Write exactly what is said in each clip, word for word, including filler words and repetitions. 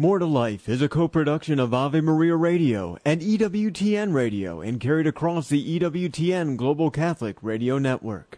More to Life is a co-production of Ave Maria Radio and E W T N Radio and carried across the E W T N Global Catholic Radio Network.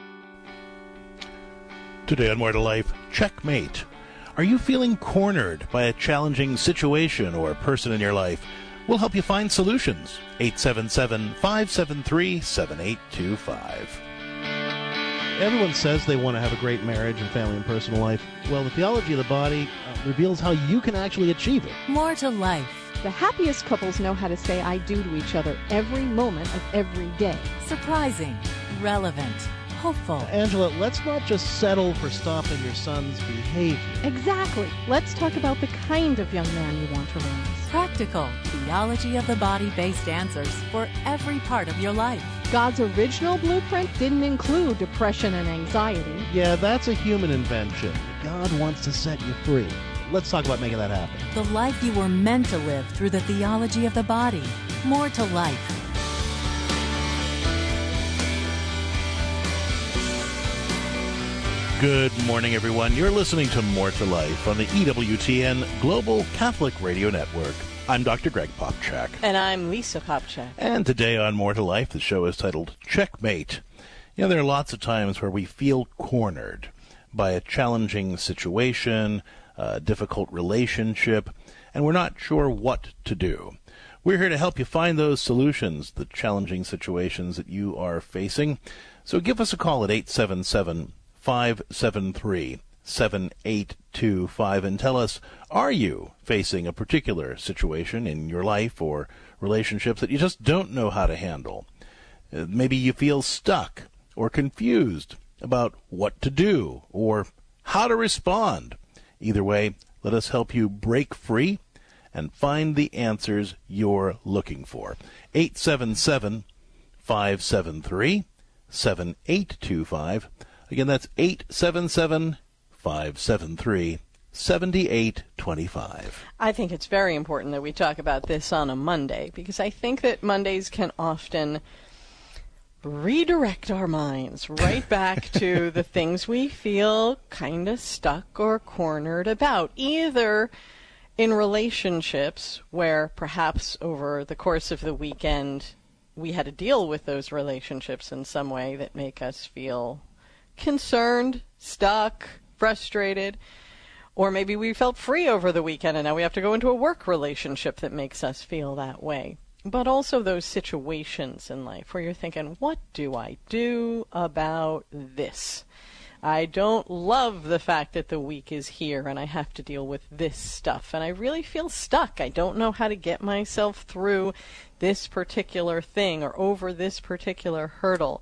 Today on More to Life, Checkmate. Are you feeling cornered by a challenging situation or person in your life? We'll help you find solutions. eight seven seven, five seven three, seven eight two five. Everyone says they want to have a great marriage and family and personal life. Well, the theology of the body uh, reveals how you can actually achieve it. More to Life. The happiest couples know how to say I do to each other every moment of every day. Surprising, relevant, hopeful. Angela, let's not just settle for stopping your son's behavior. Exactly. Let's talk about the kind of young man you want to raise. Practical, theology of the body-based answers for every part of your life. God's original blueprint didn't include depression and anxiety. Yeah, that's a human invention. God wants to set you free. Let's talk about making that happen. The life you were meant to live through the theology of the body. More to Life. Good morning, everyone. You're listening to More to Life on the E W T N Global Catholic Radio Network. I'm Doctor Greg Popchak. And I'm Lisa Popchak. And today on More to Life, the show is titled Checkmate. You know, there are lots of times where we feel cornered by a challenging situation, a difficult relationship, and we're not sure what to do. We're here to help you find those solutions, the challenging situations that you are facing. So give us a call at eight seven seven, five seven three, seven eight two five and tell us, are you facing a particular situation in your life or relationships that you just don't know how to handle? Uh, maybe you feel stuck or confused about what to do or how to respond. Either way, let us help you break free and find the answers you're looking for. eight seven seven, five seven three, seven eight two five. Again, that's eight seven seven, five seven three, seven eight two five. I think it's very important that we talk about this on a Monday, because I think that Mondays can often redirect our minds right back to the things we feel kind of stuck or cornered about, either in relationships where perhaps over the course of the weekend we had to deal with those relationships in some way that make us feel concerned, stuck, frustrated, or maybe we felt free over the weekend and now we have to go into a work relationship that makes us feel that way. But also those situations in life where you're thinking, what do I do about this? I don't love the fact that the week is here and I have to deal with this stuff, and I really feel stuck. I don't know how to get myself through this particular thing or over this particular hurdle.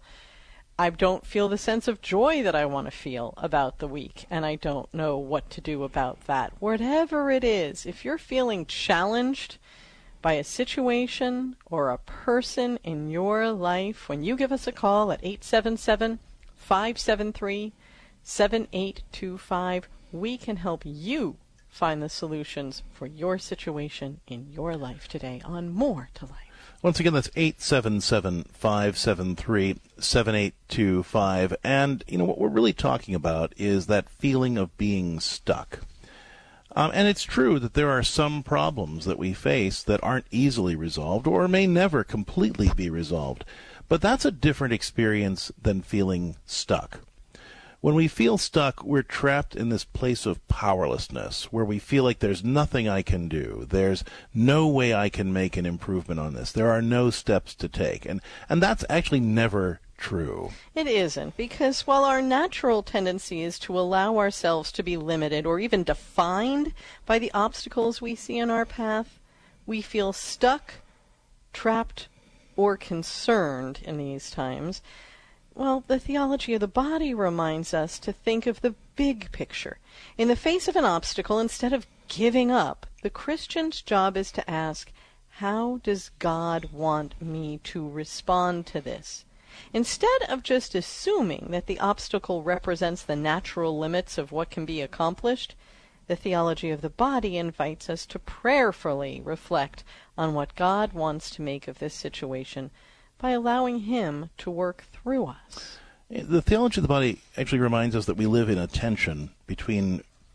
I don't feel the sense of joy that I want to feel about the week, and I don't know what to do about that. Whatever it is, if you're feeling challenged by a situation or a person in your life, when you give us a call at eight seven seven, five seven three, seven eight two five, we can help you find the solutions for your situation in your life today on More to Life. Once again, that's eight seven seven, five seven three, seven eight two five. And, you know, what we're really talking about is that feeling of being stuck. Um, and it's true that there are some problems that we face that aren't easily resolved or may never completely be resolved. But that's a different experience than feeling stuck. When we feel stuck, we're trapped in this place of powerlessness where we feel like there's nothing I can do. There's no way I can make an improvement on this. There are no steps to take. And, and that's actually never true. It isn't, because while our natural tendency is to allow ourselves to be limited or even defined by the obstacles we see in our path, we feel stuck, trapped, or concerned in these times. Well, the theology of the body reminds us to think of the big picture. In the face of an obstacle, instead of giving up, the Christian's job is to ask, how does God want me to respond to this? Instead of just assuming that the obstacle represents the natural limits of what can be accomplished, the theology of the body invites us to prayerfully reflect on what God wants to make of this situation by allowing Him to work through us. The theology of the body actually reminds us that we live in a tension between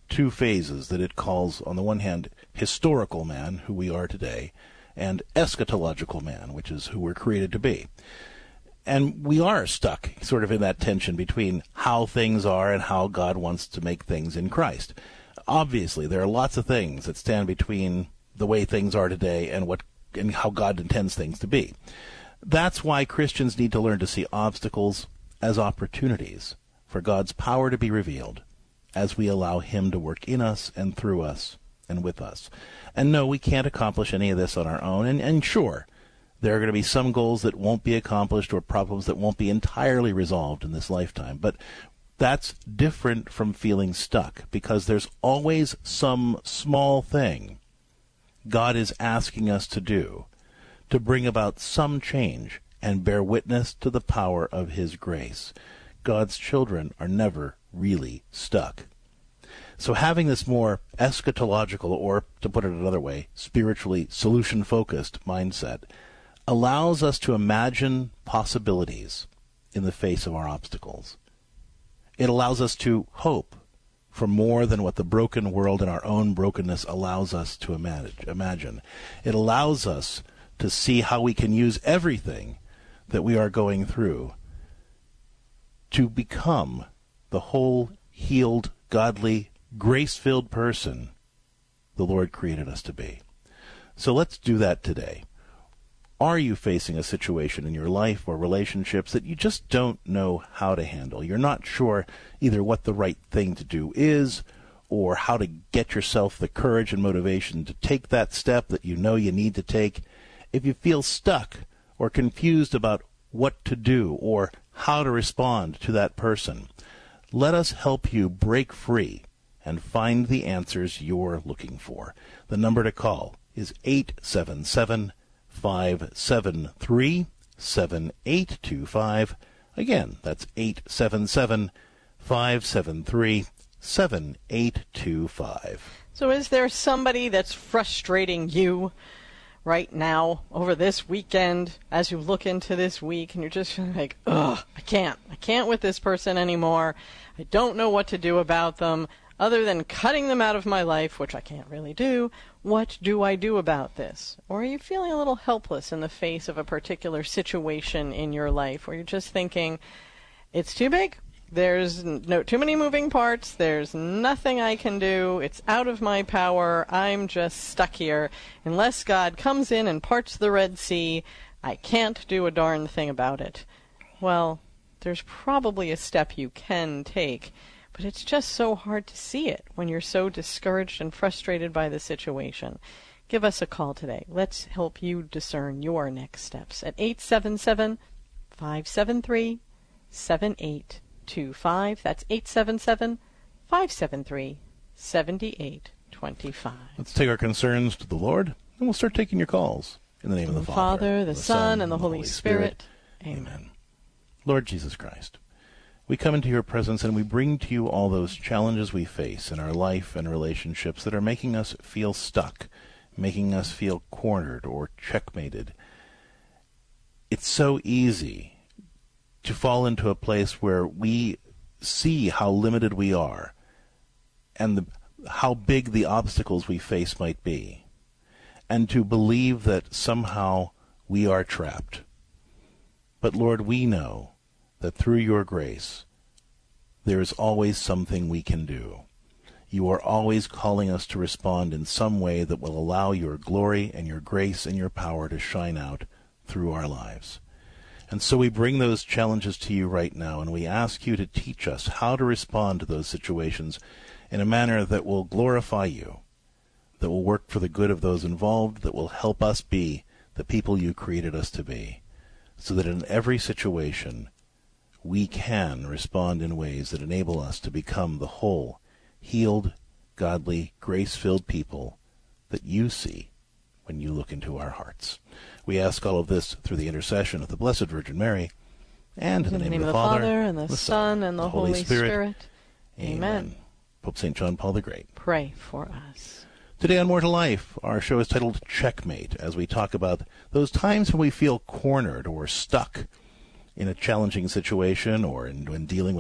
two phases that it calls, on the one hand, historical man, who we are today, and eschatological man, which is who we're created to be. And we are stuck sort of in that tension between how things are and how God wants to make things in Christ. Obviously, there are lots of things that stand between the way things are today and what and how God intends things to be. That's why Christians need to learn to see obstacles as opportunities for God's power to be revealed as we allow Him to work in us and through us and with us. And no, we can't accomplish any of this on our own. And, and sure, there are going to be some goals that won't be accomplished or problems that won't be entirely resolved in this lifetime. But that's different from feeling stuck, because there's always some small thing God is asking us to do to bring about some change and bear witness to the power of His grace. God's children are never really stuck. So having this more eschatological, or to put it another way, spiritually solution-focused mindset allows us to imagine possibilities in the face of our obstacles. It allows us to hope for more than what the broken world and our own brokenness allows us to imagine. It allows us to see how we can use everything that we are going through to become the whole, healed, godly, grace-filled person the Lord created us to be. So let's do that today. Are you facing a situation in your life or relationships that you just don't know how to handle? You're not sure either what the right thing to do is, or how to get yourself the courage and motivation to take that step that you know you need to take. If you feel stuck or confused about what to do or how to respond to that person, let us help you break free and find the answers you're looking for. The number to call is eight seven seven, five seven three, seven eight two five. Again, that's eight seven seven, five seven three, seven eight two five. So is there somebody that's frustrating you right now over this weekend as you look into this week and you're just like, ugh, I can't. I can't with this person anymore. I don't know what to do about them other than cutting them out of my life, which I can't really do. What do I do about this? Or are you feeling a little helpless in the face of a particular situation in your life where you're just thinking, it's too big? There's no too many moving parts. There's nothing I can do. It's out of my power. I'm just stuck here. Unless God comes in and parts the Red Sea, I can't do a darn thing about it. Well, there's probably a step you can take, but it's just so hard to see it when you're so discouraged and frustrated by the situation. Give us a call today. Let's help you discern your next steps at eight seven seven, five seven three, seven eight two five. That's eight seven seven, five seven three, seven eight two five. Let's take our concerns to the Lord, and we'll start taking your calls. In the name of the Father, Father, the, the Son, and the Holy Spirit. Spirit. Amen. Lord Jesus Christ, we come into your presence and we bring to you all those challenges we face in our life and relationships that are making us feel stuck, making us feel cornered or checkmated. It's so easy to fall into a place where we see how limited we are and the, how big the obstacles we face might be, and to believe that somehow we are trapped. But Lord, we know that through your grace, there is always something we can do. You are always calling us to respond in some way that will allow your glory and your grace and your power to shine out through our lives. And so we bring those challenges to you right now, and we ask you to teach us how to respond to those situations in a manner that will glorify you, that will work for the good of those involved, that will help us be the people you created us to be, so that in every situation we can respond in ways that enable us to become the whole, healed, godly, grace-filled people that you see when you look into our hearts. We ask all of this through the intercession of the Blessed Virgin Mary, and in, in the, name the name of the Father, Father and the, the Son, and the, the Holy Spirit. Spirit. Amen. Amen. Pope Saint John Paul the Great, pray for us. Today on More to Life, our show is titled Checkmate, as we talk about those times when we feel cornered or stuck in a challenging situation or in, when dealing with a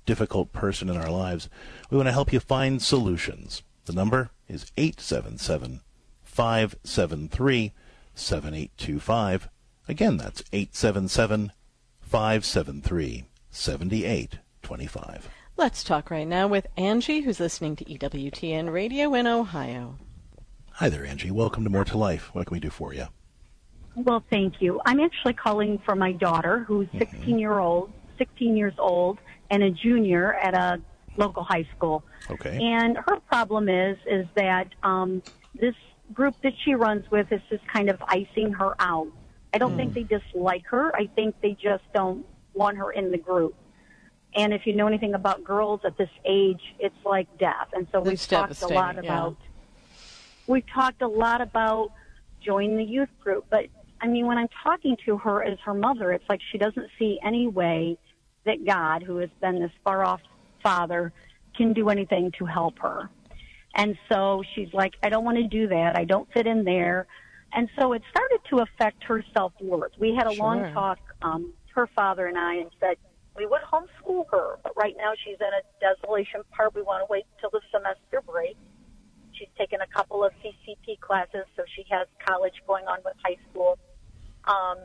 difficult person in our lives. We want to help you find solutions. The number is eight seven seven, five seven three, seven eight two five. Again, that's eight seven seven, five seven three, seven eight two five. Let's talk right now with Angie, who's listening to E W T N Radio in Ohio. Hi there, Angie. Welcome to More to Life. What can we do for you? Well, thank you. I'm actually calling for my daughter, who's sixteen year old, sixteen years old, and a junior at a local high school. Okay. And her problem is is that um, this group that she runs with is just kind of icing her out. I don't mm. think they dislike her. I think they just don't want her in the group. And if you know anything about girls at this age, it's like death. And so we've talked a lot about yeah. we've talked a lot about joining the youth group. But I mean, when I'm talking to her as her mother, it's like she doesn't see any way that God, who has been this far off father, can do anything to help her. And so she's like, I don't want to do that. I don't fit in there. And so it started to affect her self-worth. We had a sure. long talk, um, her father and I, and said we would homeschool her. But right now she's in a desolation part. We want to wait till the semester break. She's taken a couple of C C P classes, so she has college going on with high school. Um,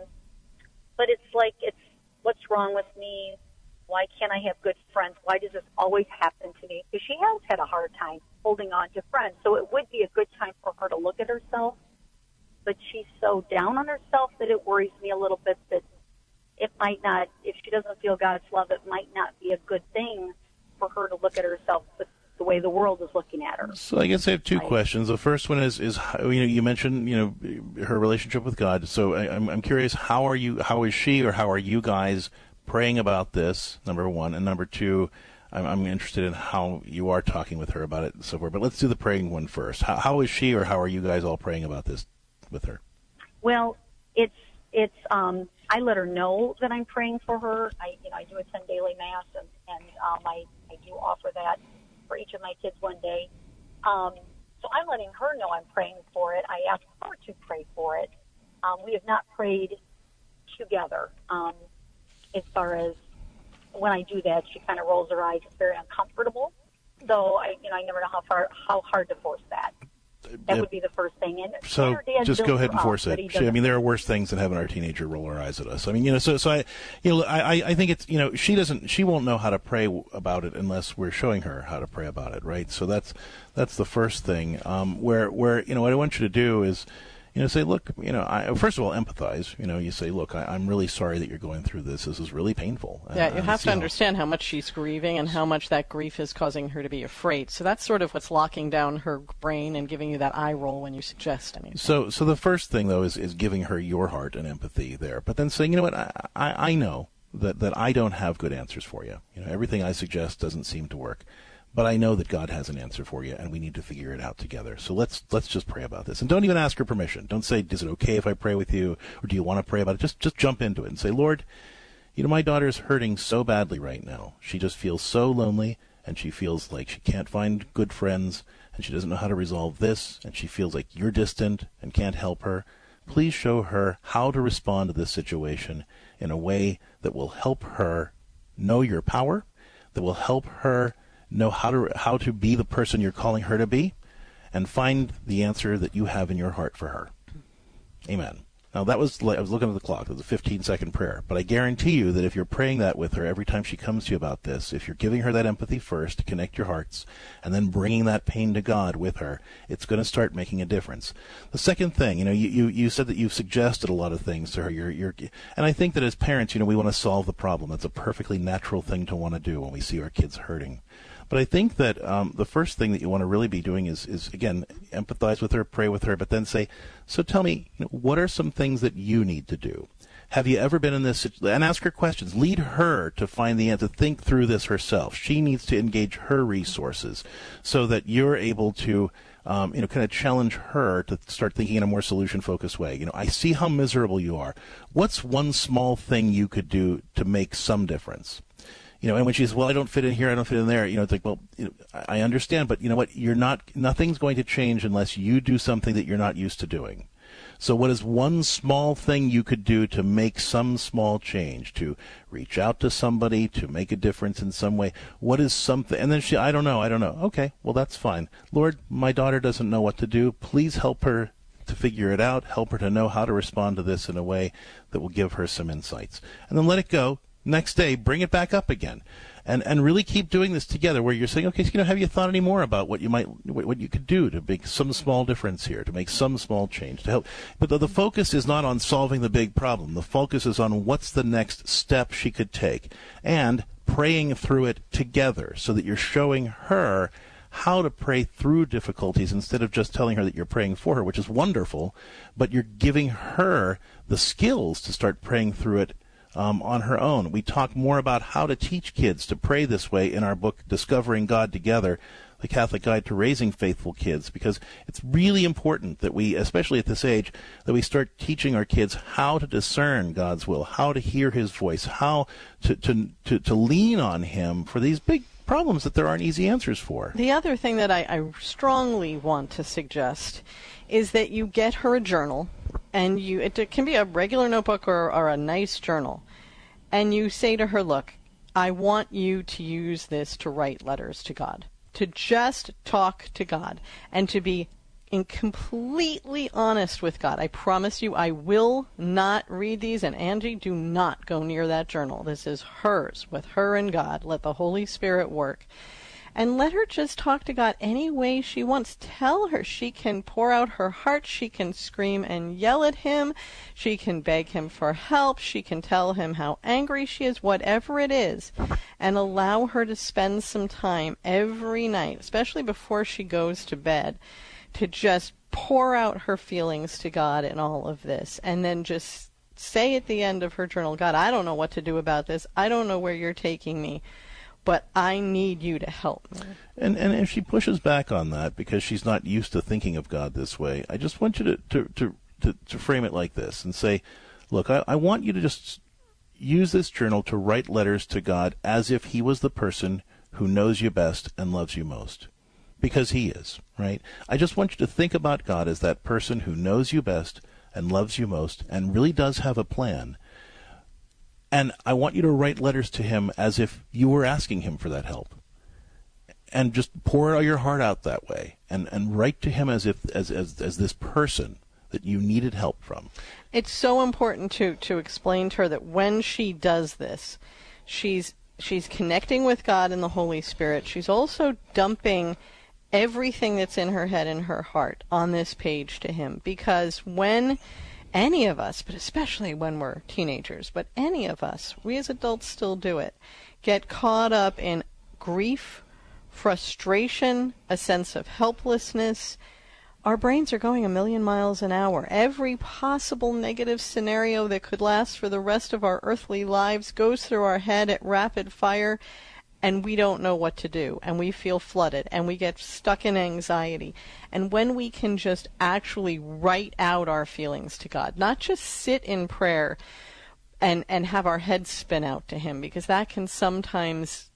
but it's like, it's what's wrong with me? Why can't I have good friends? Why does this always happen to me? Because she has had a hard time holding on to friends. So it would be a good time for her to look at herself. But she's so down on herself that it worries me a little bit that it might not, if she doesn't feel God's love, it might not be a good thing for her to look at herself with the way the world is looking at her. So I guess I have two right. questions. The first one is, is you know, you mentioned, you know, her relationship with God. So I, I'm, I'm curious, how are you, how is she or how are you guys praying about this, number one, and number two, I'm, I'm interested in how you are talking with her about it and so forth. But let's do the praying one first. How, how is she or how are you guys all praying about this with her? Well, it's, it's, um, I let her know that I'm praying for her. I, you know, I do attend daily mass and, and, um, I, I do offer that for each of my kids one day. Um, so I'm letting her know I'm praying for it. I asked her to pray for it. Um, we have not prayed together. Um, as far as when I do that, she kind of rolls her eyes. It's very uncomfortable. Though I, you know, I never know how far, how hard to force that. That would be the first thing. And so just go ahead and force it. She, I mean, there are worse things than having our teenager roll her eyes at us. I mean, you know, so so I, you know, I I think it's, you know, she doesn't, she won't know how to pray about it unless we're showing her how to pray about it, right? So that's that's the first thing. Um, where where you know what I want you to do is, you know, say, look, you know, I, first of all, empathize. You know, you say, look, I, I'm really sorry that you're going through this. This is really painful. Yeah, and, you have to understand how, how much she's grieving and how much that grief is causing her to be afraid. So that's sort of what's locking down her brain and giving you that eye roll when you suggest anything. So, so the first thing though is is giving her your heart and empathy there, but then saying, you know what, I I, I know that that I don't have good answers for you. You know, everything I suggest doesn't seem to work. But I know that God has an answer for you, and we need to figure it out together. So let's let's just pray about this. And don't even ask her permission. Don't say, is it okay if I pray with you, or do you want to pray about it? Just just jump into it and say, Lord, you know, my daughter's hurting so badly right now. She just feels so lonely, and she feels like she can't find good friends, and she doesn't know how to resolve this, and she feels like you're distant and can't help her. Please show her how to respond to this situation in a way that will help her know your power, that will help her know how to how to be the person you're calling her to be, and find the answer that you have in your heart for her. Amen. Now that was, I was looking at the clock, it was a fifteen second prayer, but I guarantee you that if you're praying that with her every time she comes to you about this, if you're giving her that empathy first to connect your hearts, and then bringing that pain to God with her, it's going to start making a difference. The second thing, you know, you, you, you said that you've suggested a lot of things to her, you're, you're, and I think that as parents, you know, we want to solve the problem. That's a perfectly natural thing to want to do when we see our kids hurting. But I think that um, the first thing that you want to really be doing is, is, again, empathize with her, pray with her, but then say, so tell me, you know, what are some things that you need to do? Have you ever been in this situation? And ask her questions. Lead her to find the answer, think through this herself. She needs to engage her resources so that you're able to, um, you know, kind of challenge her to start thinking in a more solution-focused way. You know, I see how miserable you are. What's one small thing you could do to make some difference? You know, and when she says, well, I don't fit in here, I don't fit in there, you know, it's like, well, you know, I understand, but you know what, you're not, nothing's going to change unless you do something that you're not used to doing. So what is one small thing you could do to make some small change, to reach out to somebody, to make a difference in some way? What is something? And then she, I don't know, I don't know. Okay, well, that's fine. Lord, my daughter doesn't know what to do. Please help her to figure it out. Help her to know how to respond to this in a way that will give her some insights. And then let it go. Next day, bring it back up again. And and really keep doing this together, where you're saying, okay, so, you know, have you thought any more about what you might, what you could do to make some small difference here, to make some small change, to help? But the, the focus is not on solving the big problem. The focus is on what's the next step she could take, and praying through it together, so that you're showing her how to pray through difficulties instead of just telling her that you're praying for her, which is wonderful, but you're giving her the skills to start praying through it Um, on her own. We talk more about how to teach kids to pray this way in our book, Discovering God Together, The Catholic Guide to Raising Faithful Kids, because it's really important that we, especially at this age, that we start teaching our kids how to discern God's will, how to hear his voice, how to, to, to, to lean on him for these big problems that there aren't easy answers for. The other thing that I, I strongly want to suggest is that you get her a journal, and you it, it can be a regular notebook or, or a nice journal, and you say to her, look, I want you to use this to write letters to God, to just talk to God, and to be in completely honest with God. I promise you I will not read these, and Angie, do not go near that journal. This is hers, with her and God. Let the Holy Spirit work. And let her just talk to God any way she wants. Tell her she can pour out her heart. She can scream and yell at him. She can beg him for help. She can tell him how angry she is, whatever it is. And allow her to spend some time every night, especially before she goes to bed, to just pour out her feelings to God in all of this. And then just say at the end of her journal, God, I don't know what to do about this. I don't know where you're taking me, but I need you to help me. And and if she pushes back on that because she's not used to thinking of God this way, I just want you to, to, to, to, to frame it like this and say, look, I, I want you to just use this journal to write letters to God as if he was the person who knows you best and loves you most. Because he is, right? I just want you to think about God as that person who knows you best and loves you most and really does have a plan. And I want you to write letters to him as if you were asking him for that help. And just pour your heart out that way. And, and write to him as if as, as as this person that you needed help from. It's so important to, to explain to her that when she does this, she's she's connecting with God and the Holy Spirit. She's also dumping everything that's in her head and her heart on this page to him. Because when any of us, but especially when we're teenagers, but any of us, we as adults still do it, get caught up in grief, frustration, a sense of helplessness, our brains are going a million miles an hour. Every possible negative scenario that could last for the rest of our earthly lives goes through our head at rapid fire, and we don't know what to do, and we feel flooded, and we get stuck in anxiety. And when we can just actually write out our feelings to God, not just sit in prayer and, and have our heads spin out to him, because that can sometimes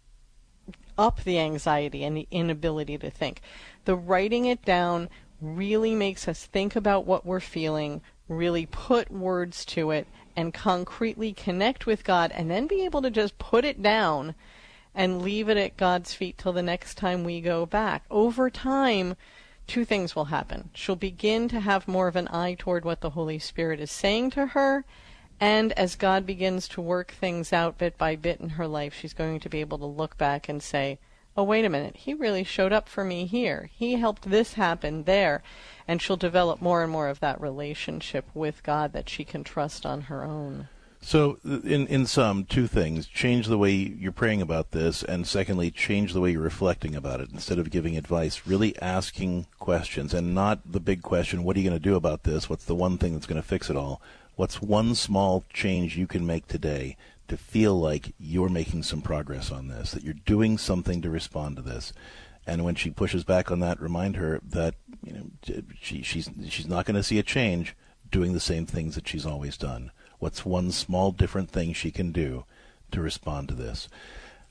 up the anxiety and the inability to think. The writing it down really makes us think about what we're feeling, really put words to it, and concretely connect with God, and then be able to just put it down and leave it at God's feet till the next time we go back. Over time, two things will happen. She'll begin to have more of an eye toward what the Holy Spirit is saying to her, and as God begins to work things out bit by bit in her life, she's going to be able to look back and say, oh, wait a minute, he really showed up for me here. He helped this happen there. And she'll develop more and more of that relationship with God that she can trust on her own. So, in in sum, two things. Change the way you're praying about this, and secondly, change the way you're reflecting about it. Instead of giving advice, really asking questions, and not the big question, what are you going to do about this? What's the one thing that's going to fix it all? What's one small change you can make today to feel like you're making some progress on this, that you're doing something to respond to this? And when she pushes back on that, remind her that, you know, she, she's she's not going to see a change doing the same things that she's always done. What's one small different thing she can do to respond to this?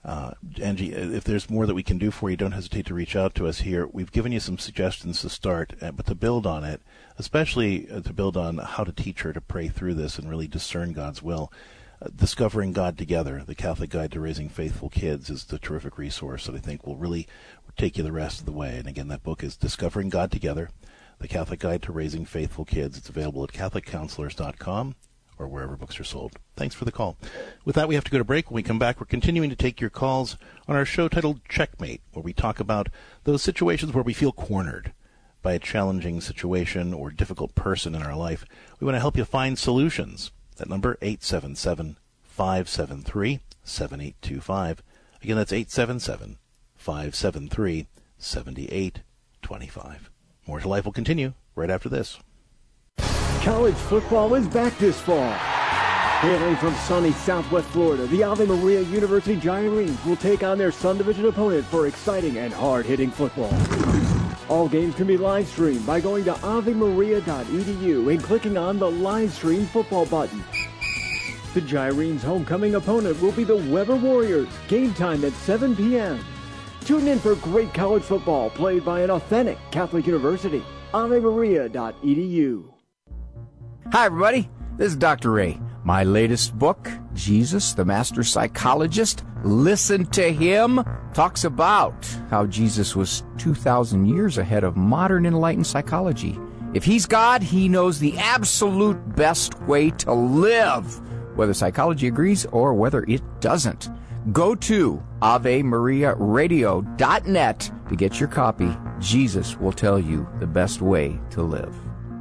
Uh, Angie, if there's more that we can do for you, don't hesitate to reach out to us here. We've given you some suggestions to start, uh, but to build on it, especially uh, to build on how to teach her to pray through this and really discern God's will. Uh, Discovering God Together, the Catholic Guide to Raising Faithful Kids, is the terrific resource that I think will really take you the rest of the way. And again, that book is Discovering God Together, the Catholic Guide to Raising Faithful Kids. It's available at catholic counselors dot com or wherever books are sold. Thanks for the call. With that, we have to go to break. When we come back, we're continuing to take your calls on our show titled Checkmate, where we talk about those situations where we feel cornered by a challenging situation or difficult person in our life. We want to help you find solutions. That number, eight seven seven, five seven three, seven eight two five. Again, that's eight seven seven, five seven three, seven eight two five. More to Life will continue right after this. College football is back this fall. Hailing from sunny Southwest Florida, the Ave Maria University Gyrenes will take on their Sun Division opponent for exciting and hard-hitting football. All games can be live streamed by going to ave maria dot e d u and clicking on the live stream football button. The Gyrenes' homecoming opponent will be the Weber Warriors. Game time at seven p.m. Tune in for great college football played by an authentic Catholic university. ave maria dot e d u. Hi, everybody. This is Doctor Ray. My latest book, Jesus, the Master Psychologist, Listen to Him, talks about how Jesus was two thousand years ahead of modern enlightened psychology. If he's God, he knows the absolute best way to live, whether psychology agrees or whether it doesn't. Go to ave maria radio dot net to get your copy. Jesus will tell you the best way to live.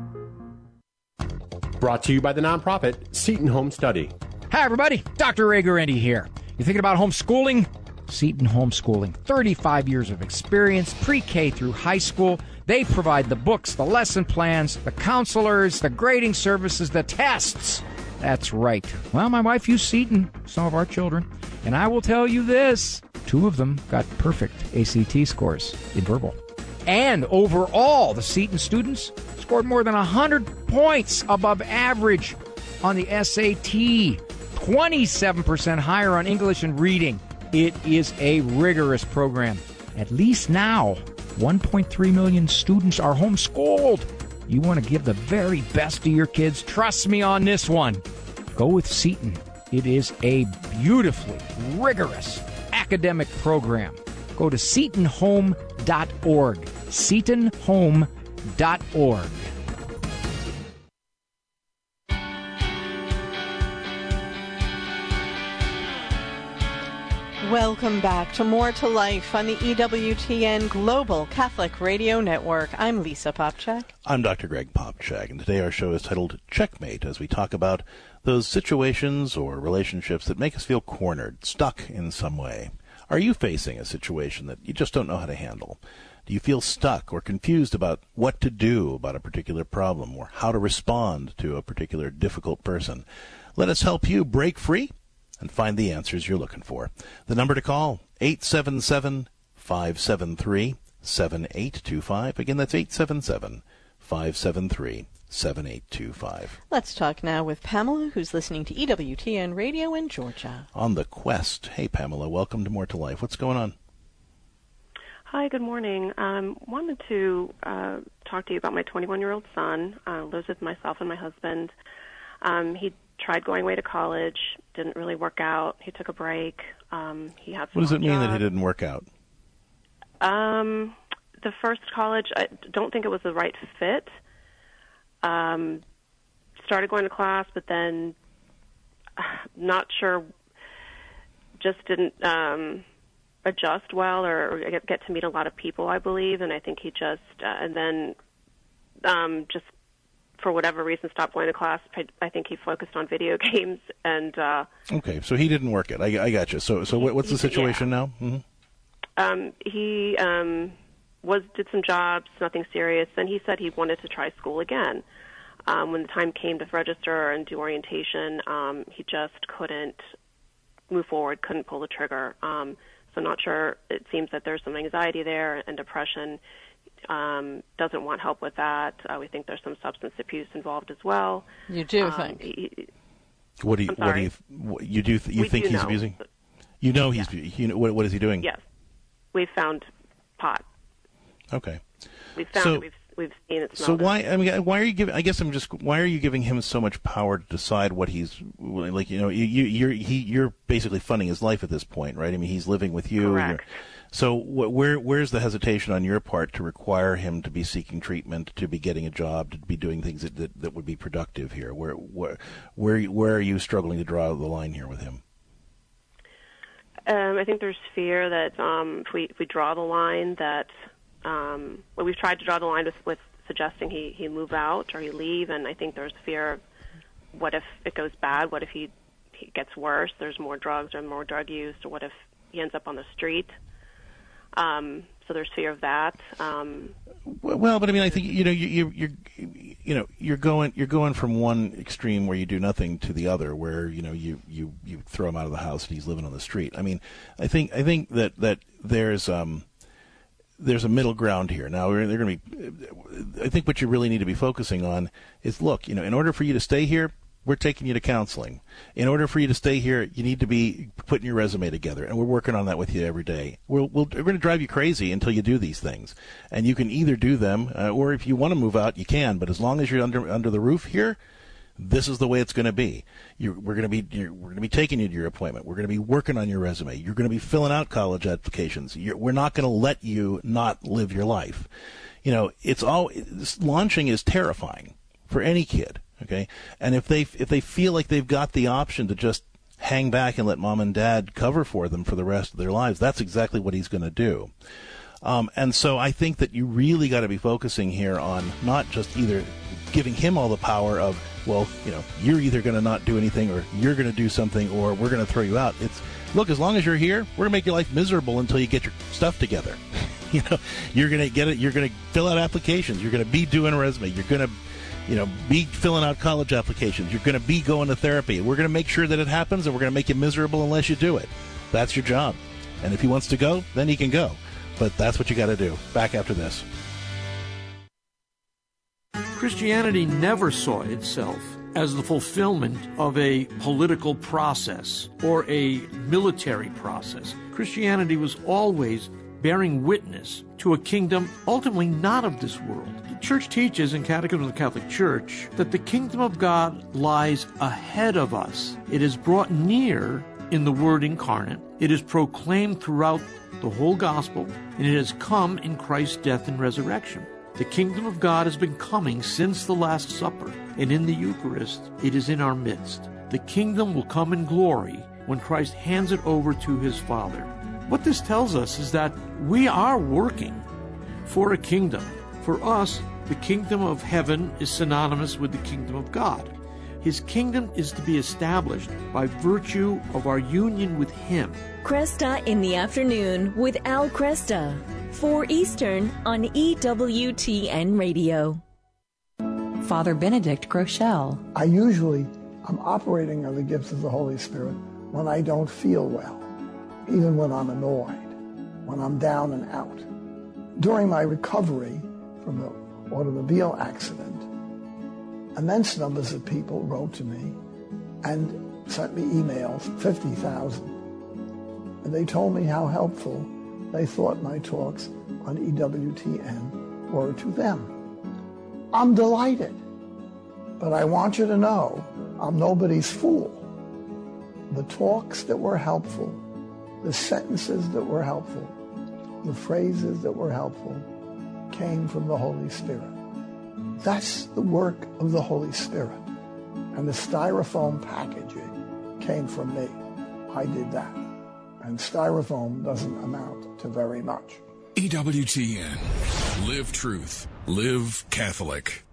Brought to you by the nonprofit Seton Home Study. Hi, everybody. Doctor Ray Guarendi here. You thinking about homeschooling? Seton Homeschooling. thirty-five years of experience, pre-K through high school. They provide the books, the lesson plans, the counselors, the grading services, the tests. That's right. Well, my wife used Seton, some of our children, and I will tell you this. Two of them got perfect A C T scores in verbal. And overall, the Seton students scored more than one hundred points above average on the S A T, twenty-seven percent higher on English and reading. It is a rigorous program. At least now, one point three million students are homeschooled. You want to give the very best to your kids? Trust me on this one. Go with Seton. It is a beautifully rigorous academic program. Go to seton home dot org. seton home dot org. Welcome back to More to Life on the E W T N Global Catholic Radio Network. I'm Lisa Popchak. I'm Doctor Greg Popchak, and today our show is titled Checkmate, as we talk about those situations or relationships that make us feel cornered, stuck in some way. Are you facing a situation that you just don't know how to handle? Do you feel stuck or confused about what to do about a particular problem or how to respond to a particular difficult person? Let us help you break free and find the answers you're looking for. The number to call, eight seven seven, five seven three, seven eight two five. Again, that's eight seven seven, five seven three, seven eight two five. Let's talk now with Pamela, who's listening to E W T N Radio in Georgia. On the Quest. Hey, Pamela, welcome to More to Life. What's going on? Hi, good morning. Um, wanted to uh, talk to you about my twenty-one-year-old son. Uh, lives with myself and my husband. Um, he tried going away to college, didn't really work out. He took a break. Um, he had. What does it mean job. that he didn't work out? Um, the first college, I don't think it was the right fit. Um, started going to class, but then uh, not sure, just didn't um, adjust well or, or get, get to meet a lot of people, I believe, and I think he just, uh, and then um, just for whatever reason stopped going to class. I, I think he focused on video games and... Uh, okay, so he didn't work it. I, I got you. So so what's the situation yeah. now? Mm-hmm. Um, he um, was did some jobs, nothing serious. Then he said he wanted to try school again. Um, when the time came to register and do orientation, um, he just couldn't move forward, couldn't pull the trigger. Um, so I'm not sure. It seems that there's some anxiety there and depression. Um, doesn't want help with that. Uh, we think there's some substance abuse involved as well. You do um, think? He, what do you? I'm what do sorry? you? What, you do? Th- you we think do he's know. abusing? You know he's, you know, what, what is he doing? Yes. We've found pot. Okay. We've found so, it. We've, we've seen it. So why, it. I mean, why are you giving, I guess I'm just, why are you giving him so much power to decide what he's, like, you know, you, you, you're, he, you're basically funding his life at this point, right? I mean, he's living with you. Correct. So wh- where, where's the hesitation on your part to require him to be seeking treatment, to be getting a job, to be doing things that, that, that would be productive here? Where, where, where, where are you struggling to draw the line here with him? Um, I think there's fear that um, if we if we draw the line that um, well, we've tried to draw the line with, with suggesting he, he move out or he leave, and I think there's fear of what if it goes bad? What if he, he gets worse? There's more drugs or more drug use, or what if he ends up on the street? Um, so there's fear of that. Um, well, but I mean, I think you know you you you're, you know you're going you're going from one extreme where you do nothing to the other, where you know you, you, you throw him out of the house and he's living on the street. I mean, I think I think that that there's um there's a middle ground here. Now they're going to be. I think what you really need to be focusing on is, look, you know, in order for you to stay here, we're taking you to counseling. In order for you to stay here, you need to be putting your resume together, and we're working on that with you every day. We'll, we'll, we're going to drive you crazy until you do these things, and you can either do them, uh, or if you want to move out, you can. But as long as you're under under the roof here, this is the way it's going to be. You're, we're going to be you're, we're going to be taking you to your appointment. We're going to be working on your resume. You're going to be filling out college applications. You're, we're not going to let you not live your life. You know, it's all this launching is terrifying for any kid. Okay, and if they if they feel like they've got the option to just hang back and let mom and dad cover for them for the rest of their lives, that's exactly what he's going to do. Um, and so I think that you really got to be focusing here on not just either giving him all the power of, well, you know, you're either going to not do anything or you're going to do something or we're going to throw you out. It's, look, as long as you're here, we're going to make your life miserable until you get your stuff together. You know, you're going to get it. You're going to fill out applications. You're going to be doing a resume. You're going to, you know, be filling out college applications. You're going to be going to therapy. We're going to make sure that it happens, and we're going to make you miserable unless you do it. That's your job. And if he wants to go, then he can go. But that's what you got to do. Back after this. Christianity never saw itself as the fulfillment of a political process or a military process. Christianity was always bearing witness to a kingdom ultimately not of this world. The Church teaches in Catechism of the Catholic Church that the kingdom of God lies ahead of us. It is brought near in the Word incarnate. It is proclaimed throughout the whole gospel, and it has come in Christ's death and resurrection. The kingdom of God has been coming since the Last Supper, and in the Eucharist, it is in our midst. The kingdom will come in glory when Christ hands it over to his Father. What this tells us is that we are working for a kingdom. For us, the kingdom of heaven is synonymous with the kingdom of God. His kingdom is to be established by virtue of our union with him. Cresta in the afternoon with Al Cresta. four Eastern on E W T N Radio. Father Benedict Groeschel. I usually am operating on the gifts of the Holy Spirit when I don't feel well, even when I'm annoyed, when I'm down and out. During my recovery from the automobile accident, immense numbers of people wrote to me and sent me emails, fifty thousand. And they told me how helpful they thought my talks on E W T N were to them. I'm delighted, but I want you to know I'm nobody's fool. The talks that were helpful, the sentences that were helpful, the phrases that were helpful came from the Holy Spirit. That's the work of the Holy Spirit. And the styrofoam packaging came from me. I did that. And styrofoam doesn't amount to very much. E W T N. Live truth. Live Catholic.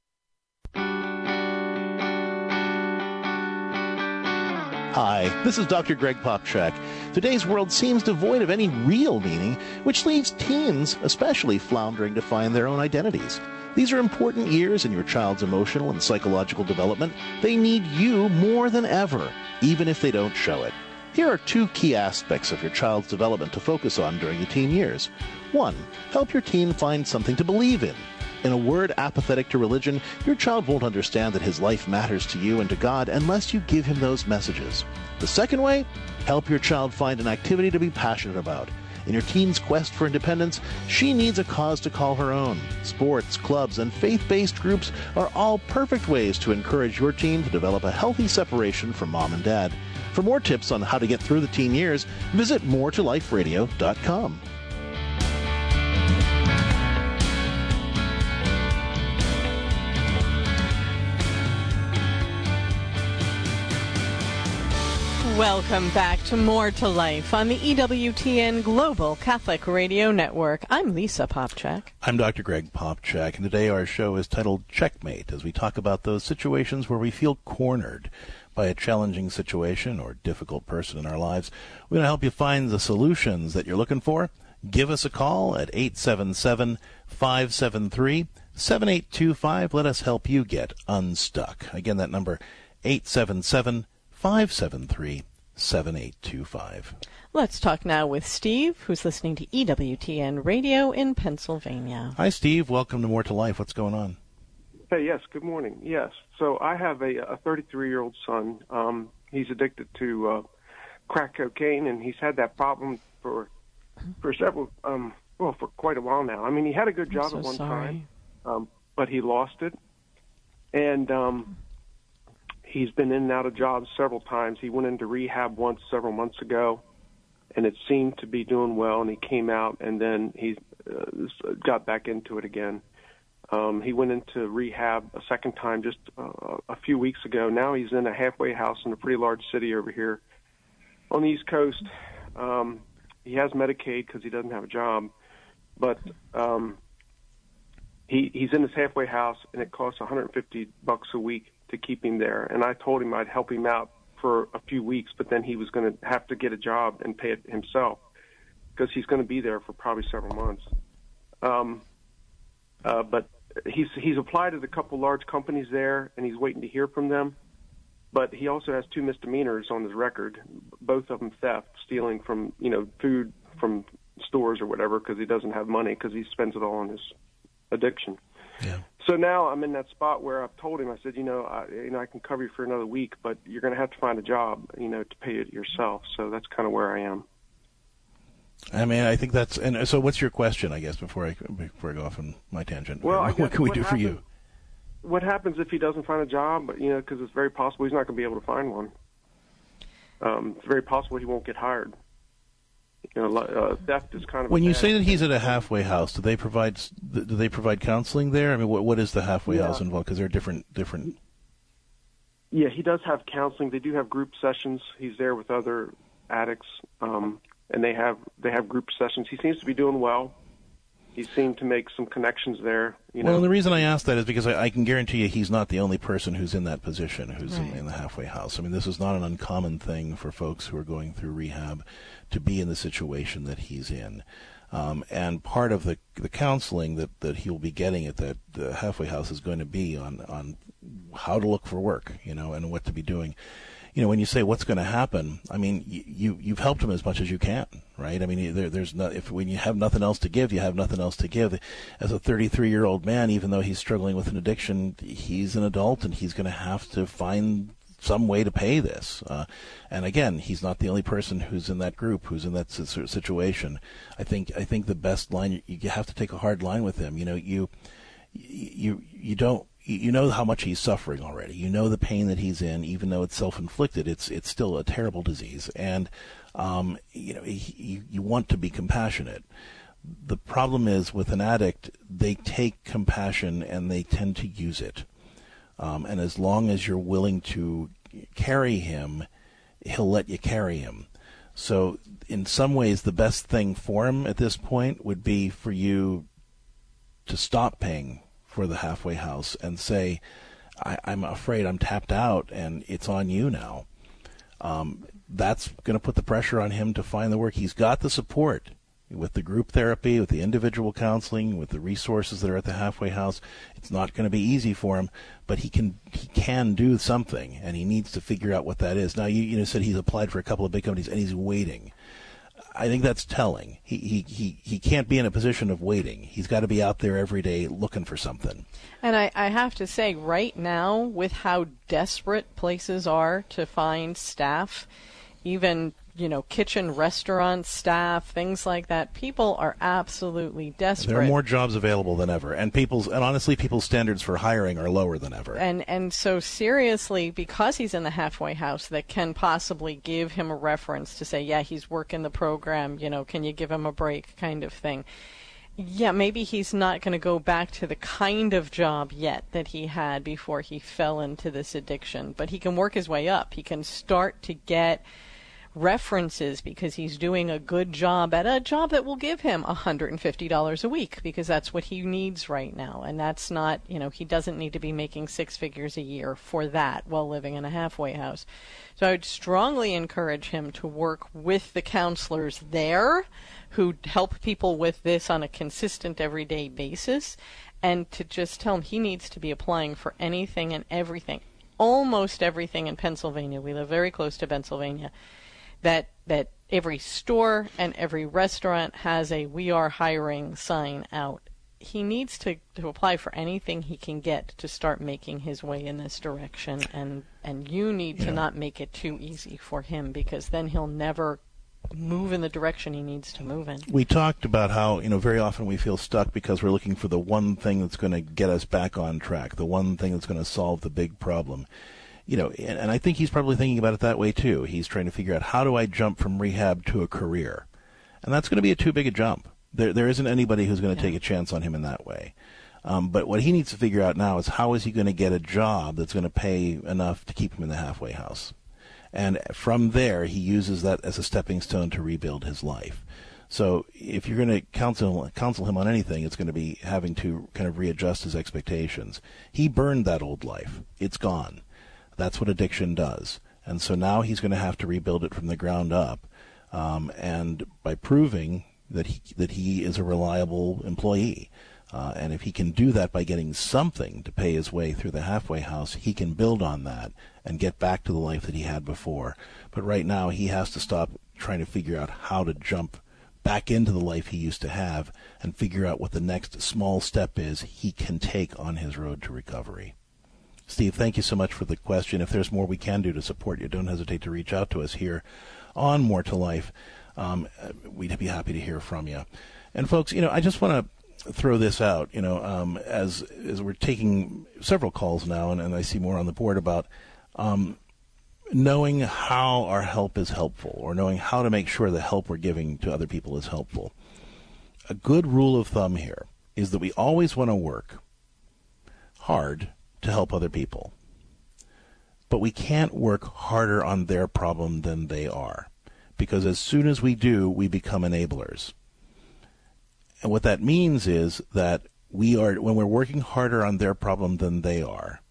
Hi, this is Doctor Greg Popchak. Today's world seems devoid of any real meaning, which leaves teens especially floundering to find their own identities. These are important years in your child's emotional and psychological development. They need you more than ever, even if they don't show it. Here are two key aspects of your child's development to focus on during the teen years. One, help your teen find something to believe in. In a word, apathetic to religion, your child won't understand that his life matters to you and to God unless you give him those messages. The second way, help your child find an activity to be passionate about. In your teen's quest for independence, she needs a cause to call her own. Sports, clubs, and faith-based groups are all perfect ways to encourage your teen to develop a healthy separation from mom and dad. For more tips on how to get through the teen years, visit more to life radio dot com. Welcome back to More to Life on the E W T N Global Catholic Radio Network. I'm Lisa Popchak. I'm Doctor Greg Popchak, and today our show is titled Checkmate, as we talk about those situations where we feel cornered by a challenging situation or difficult person in our lives. We're going to help you find the solutions that you're looking for. Give us a call at eight seven seven, five seven three, seven eight two five. Let us help you get unstuck. Again, that number, eight seven seven, five seven three, seven eight two five. Let's talk now with Steve, who's listening to E W T N Radio in Pennsylvania. Hi, Steve. Welcome to More to Life. What's going on? Hey, yes. Good morning. Yes. So I have a, a thirty-three-year-old son. Um, he's addicted to uh, crack cocaine, and he's had that problem for for several, um, well, for quite a while now. I mean, he had a good job so at one sorry. time, um, but he lost it, and um, he's been in and out of jobs several times. He went into rehab once several months ago, and it seemed to be doing well, and he came out, and then he uh, got back into it again. Um, he went into rehab a second time just uh, a few weeks ago. Now he's in a halfway house in a pretty large city over here on the East Coast. Um, he has Medicaid because he doesn't have a job, but um, he he's in this halfway house, and it costs one hundred fifty bucks a week to keep him there. And I told him I'd help him out for a few weeks, but then he was going to have to get a job and pay it himself because he's going to be there for probably several months. Um, uh, but he's he's applied at a couple large companies there, and he's waiting to hear from them. But he also has two misdemeanors on his record, both of them theft, stealing from, you know, food from stores or whatever because he doesn't have money because he spends it all on his addiction. Yeah. So now I'm in that spot where I've told him, I said, you know, I, you know, I can cover you for another week, but you're going to have to find a job, you know, to pay it yourself. So that's kind of where I am. I mean, I think that's, and so what's your question, I guess, before I, before I go off on my tangent? Well, I guess what can we what do happens, for you? What happens if he doesn't find a job, you know, because it's very possible he's not going to be able to find one. Um, it's very possible he won't get hired. You know, uh, theft is kind of. When a you bad say that thing. he's at a halfway house, do they provide do they provide counseling there? I mean, what what is the halfway Yeah. house involved? Because there are different different. Yeah, he does have counseling. They do have group sessions. He's there with other addicts, um, and they have they have group sessions. He seems to be doing well. He seemed to make some connections there. You know? Well, and the reason I ask that is because I, I can guarantee you he's not the only person who's in that position, who's in, Right. in the halfway house. I mean, this is not an uncommon thing for folks who are going through rehab to be in the situation that he's in. Um, and part of the the counseling that, that he'll be getting at that uh, halfway house is going to be on, on how to look for work, you know, and what to be doing. You know, when you say what's going to happen, I mean, you, you you've helped him as much as you can, right? I mean, there, there's no, if when you have nothing else to give, you have nothing else to give. As a thirty-three-year-old man, even though he's struggling with an addiction, he's an adult and he's going to have to find some way to pay this. Uh, and again, he's not the only person who's in that group, who's in that si- situation. I think I think the best line, you, you have to take a hard line with him. You know, you you you don't. You know how much he's suffering already. You know the pain that he's in, even though it's self-inflicted. It's it's still a terrible disease, and um, you know he, you want to be compassionate. The problem is with an addict, they take compassion and they tend to use it. Um, and as long as you're willing to carry him, he'll let you carry him. So in some ways, the best thing for him at this point would be for you to stop paying for the halfway house and say, I, I'm afraid I'm tapped out and it's on you now. Um, that's going to put the pressure on him to find the work. He's got the support with the group therapy, with the individual counseling, with the resources that are at the halfway house. It's not going to be easy for him, but he can he can do something, and he needs to figure out what that is. Now, you, you know, said he's applied for a couple of big companies, and he's waiting. I think that's telling. He, he, he, he can't be in a position of waiting. He's got to be out there every day looking for something. And I, I have to say, right now, with how desperate places are to find staff, even, you know, kitchen, restaurant staff, things like that, people are absolutely desperate. There are more jobs available than ever, and people's and honestly, people's standards for hiring are lower than ever. And and so seriously, because he's in the halfway house, that can possibly give him a reference to say, yeah, he's working the program, you know, can you give him a break, kind of thing. Yeah, maybe he's not going to go back to the kind of job yet that he had before he fell into this addiction, but he can work his way up. He can start to get references because he's doing a good job at a job that will give him one hundred fifty dollars a week, because that's what he needs right now. And that's not, you know, he doesn't need to be making six figures a year for that while living in a halfway house. So I would strongly encourage him to work with the counselors there who help people with this on a consistent everyday basis, and to just tell him he needs to be applying for anything and everything, almost everything in Pennsylvania. We live very close to Pennsylvania. That that every store and every restaurant has a "We are hiring" sign out. He needs to, to apply for anything he can get to start making his way in this direction, and, and you need yeah. to not make it too easy for him, because then he'll never move in the direction he needs to move in. We talked about how, you know, very often we feel stuck because we're looking for the one thing that's going to get us back on track, the one thing that's going to solve the big problem. You know, and, and I think he's probably thinking about it that way too. He's trying to figure out, how do I jump from rehab to a career? And that's going to be a too big a jump. There, there isn't anybody who's going to yeah. take a chance on him in that way. Um, but what he needs to figure out now is, how is he going to get a job that's going to pay enough to keep him in the halfway house? And from there, he uses that as a stepping stone to rebuild his life. So if you're going to counsel counsel him on anything, it's going to be having to kind of readjust his expectations. He burned that old life. It's gone. That's what addiction does. And so now he's going to have to rebuild it from the ground up. Um, and by proving that he, that he is a reliable employee. Uh, and if he can do that by getting something to pay his way through the halfway house, he can build on that and get back to the life that he had before. But right now, he has to stop trying to figure out how to jump back into the life he used to have and figure out what the next small step is he can take on his road to recovery. Steve, thank you so much for the question. If there's more we can do to support you, don't hesitate to reach out to us here on More to Life. Um, we'd be happy to hear from you. And folks, you know, I just want to throw this out, you know, um, as as we're taking several calls now, and, and I see more on the board about um, knowing how our help is helpful, or knowing how to make sure the help we're giving to other people is helpful. A good rule of thumb here is that we always want to work hard to help other people, but we can't work harder on their problem than they are, because as soon as we do, we become enablers. And what that means is that we are, when we're working harder on their problem than they are,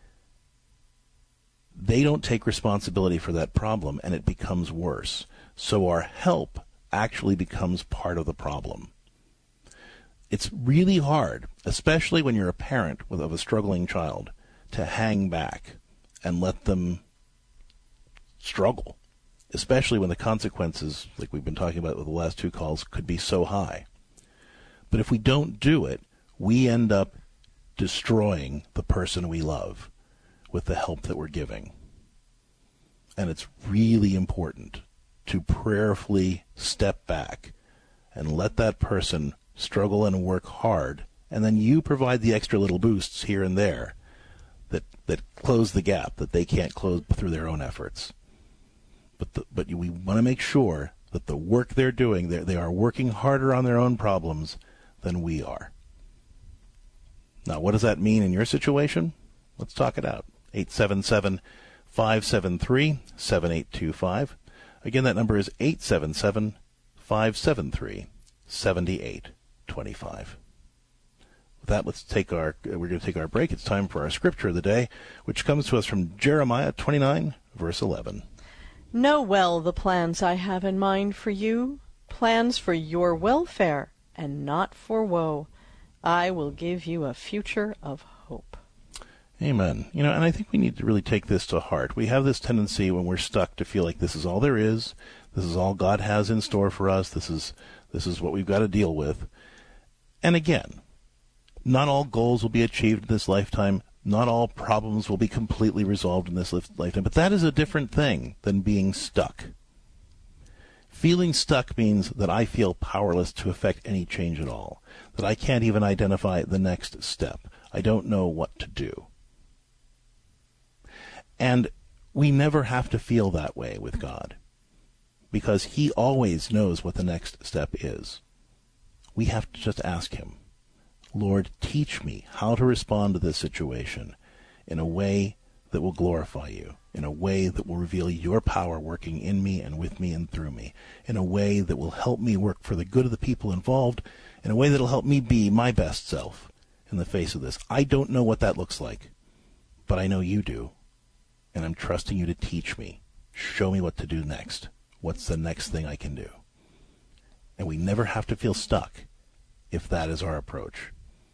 they don't take responsibility for that problem, and it becomes worse. So our help actually becomes part of the problem. It's really hard, especially when you're a parent with, of a struggling child, to hang back and let them struggle, especially when the consequences, like we've been talking about with the last two calls, could be so high. But if we don't do it, we end up destroying the person we love with the help that we're giving. And it's really important to prayerfully step back and let that person struggle and work hard, and then you provide the extra little boosts here and there that that close the gap that they can't close through their own efforts. But the, but we want to make sure that the work they're doing, they are working harder on their own problems than we are. Now, what does that mean in your situation? Let's talk it out. eight seven seven, five seven three, seven eight two five. Again, that number is eight seven seven, five seven three, seven eight two five. With that, let's take our, we're going to take our break. It's time for our scripture of the day, which comes to us from Jeremiah twenty-nine, verse eleven. Know well the plans I have in mind for you, plans for your welfare and not for woe. I will give you a future of hope. Amen. You know, and I think we need to really take this to heart. We have this tendency when we're stuck to feel like this is all there is, This is all God has in store for us. This is this is what we've got to deal with. And again, not all goals will be achieved in this lifetime. Not all problems will be completely resolved in this lifetime. But that is a different thing than being stuck. Feeling stuck means that I feel powerless to affect any change at all, that I can't even identify the next step. I don't know what to do. And we never have to feel that way with God, because he always knows what the next step is. We have to just ask him, Lord, teach me how to respond to this situation in a way that will glorify you, in a way that will reveal your power working in me and with me and through me, in a way that will help me work for the good of the people involved, in a way that will help me be my best self in the face of this. I don't know what that looks like, but I know you do, and I'm trusting you to teach me. Show me what to do next. What's the next thing I can do? And we never have to feel stuck if that is our approach.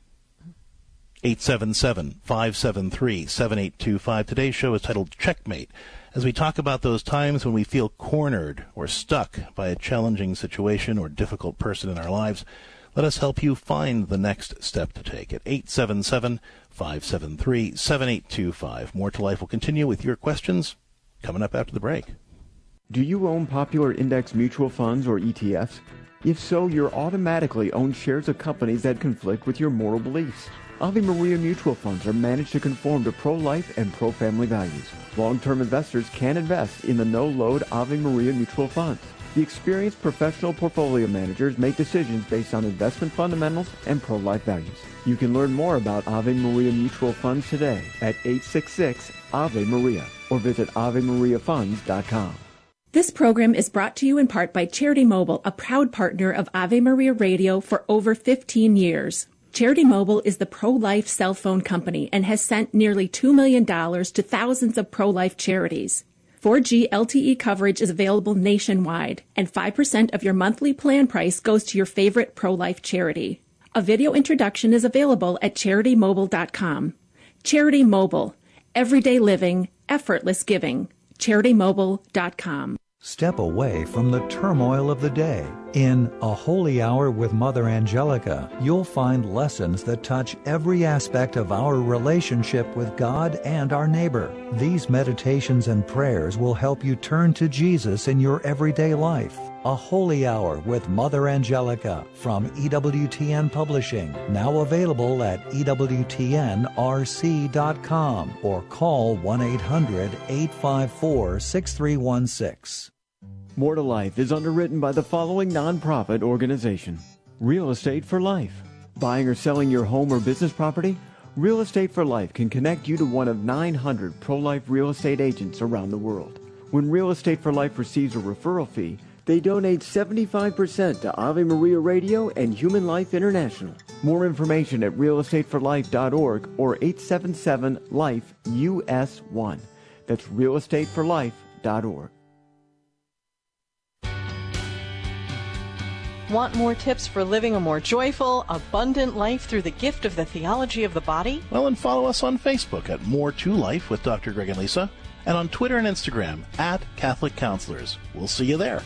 eight seven seven, five seven three, seven eight two five. Today's show is titled Checkmate, as we talk about those times when we feel cornered or stuck by a challenging situation or difficult person in our lives. Let us help you find the next step to take at eight seven seven, five seven three, seven eight two five. More to Life will continue with your questions coming up after the break. Do you own popular index mutual funds or E T Fs? If so, you're automatically own shares of companies that conflict with your moral beliefs. Ave Maria mutual funds are managed to conform to pro-life and pro-family values. Long-term investors can invest in the no-load Ave Maria mutual funds. The experienced professional portfolio managers make decisions based on investment fundamentals and pro-life values. You can learn more about Ave Maria mutual funds today at eight six six, A V E Maria or visit ave maria funds dot com. This program is brought to you in part by Charity Mobile, a proud partner of Ave Maria Radio for over fifteen years. Charity Mobile is the pro-life cell phone company and has sent nearly two million dollars to thousands of pro-life charities. four G L T E coverage is available nationwide, and five percent of your monthly plan price goes to your favorite pro-life charity. A video introduction is available at charity mobile dot com. Charity Mobile. Everyday living, effortless giving. charity mobile dot com. Step away from the turmoil of the day. In A Holy Hour with Mother Angelica, you'll find lessons that touch every aspect of our relationship with God and our neighbor. These meditations and prayers will help you turn to Jesus in your everyday life. A Holy Hour with Mother Angelica from E W T N Publishing, now available at E W T N R C dot com or call one eight hundred, eight five four, six three one six. More to Life is underwritten by the following nonprofit organization. Real Estate for Life. Buying or selling your home or business property? Real Estate for Life can connect you to one of nine hundred pro-life real estate agents around the world. When Real Estate for Life receives a referral fee, they donate seventy-five percent to Ave Maria Radio and Human Life International. More information at real estate for life dot org or eight seven seven, life U S one. That's real estate for life dot org. Want more tips for living a more joyful, abundant life through the gift of the theology of the body? Well, and follow us on Facebook at More to Life with Doctor Greg and Lisa, and on Twitter and Instagram at Catholic Counselors. We'll see you there.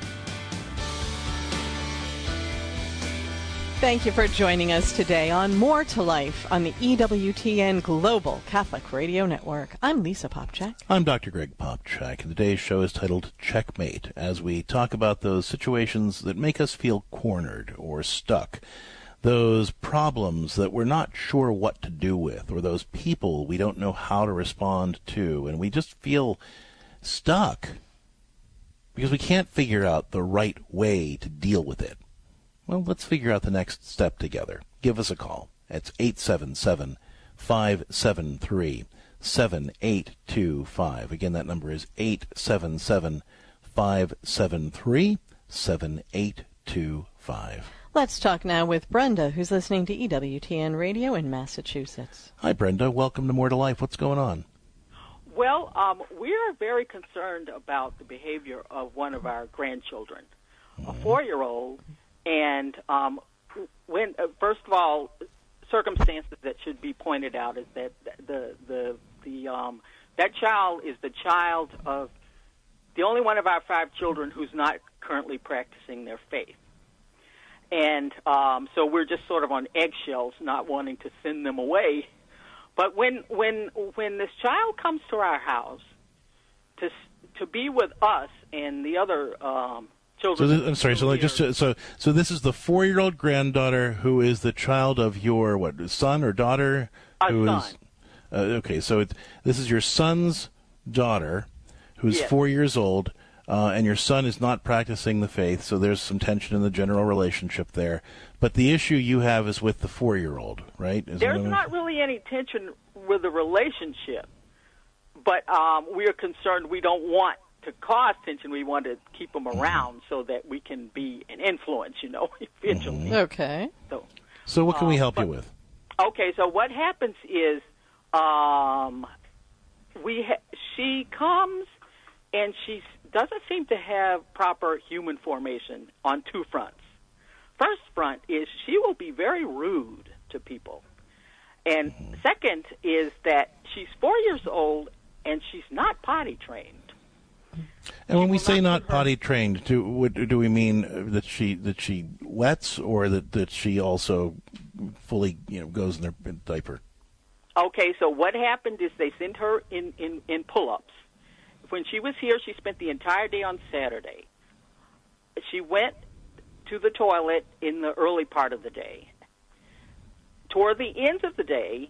Thank you for joining us today on More to Life on the E W T N Global Catholic Radio Network. I'm Lisa Popchak. I'm Doctor Greg Popchak, and today's show is titled Checkmate, as we talk about those situations that make us feel cornered or stuck, those problems that we're not sure what to do with, or those people we don't know how to respond to, and we just feel stuck because we can't figure out the right way to deal with it. Well, let's figure out the next step together. Give us a call. It's eight seven seven, five seven three, seven eight two five. Again, that number is eight seven seven, five seven three, seven eight two five. Let's talk now with Brenda, who's listening to E W T N Radio in Massachusetts. Hi, Brenda. Welcome to More to Life. What's going on? Well, um, we're very concerned about the behavior of one of our grandchildren, mm-hmm. a four-year-old. And um, when uh, first of all, circumstances that should be pointed out is that the the the um, that child is the child of the only one of our five children who's not currently practicing their faith. And um, so we're just sort of on eggshells, not wanting to send them away. But when when when this child comes to our house to to be with us and the other um, children, so this, I'm sorry. So like just to, so so this is the four-year-old granddaughter who is the child of your what son or daughter? A who son. Is, uh, okay, so it, this is your son's daughter, who's Yes. four years old. Uh, and your son is not practicing the faith, so there's some tension in the general relationship there. But the issue you have is with the four-year-old, right? Is There's that- not really any tension with the relationship, but um, we are concerned we don't want to cause tension. We want to keep them around so that we can be an influence, you know, eventually. Okay. So, So what can we uh, help but- you with? Okay, so what happens is um, we ha- she comes and she doesn't seem to have proper human formation on two fronts. First front is she will be very rude to people. And second is that she's four years old and she's not potty trained. And when we say not potty trained, do what, do we mean that she that she wets, or that, that she also fully you know goes in their diaper? Okay, so what happened is they sent her in, in, in pull-ups. When she was here, she spent the entire day on Saturday. She went to the toilet in the early part of the day. Toward the end of the day,